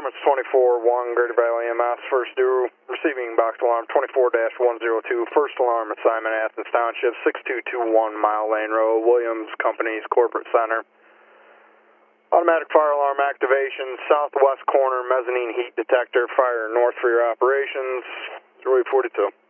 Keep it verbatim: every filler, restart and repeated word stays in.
alarm, it's twenty-four one Greater Valley E M S, first due, receiving box alarm twenty-four dash one oh two, first alarm assignment, Athens Township, six two two one Mile Lane Road, Williams Company's Corporate Center. Automatic fire alarm activation, southwest corner, mezzanine heat detector, fire north for your operations, three forty-two.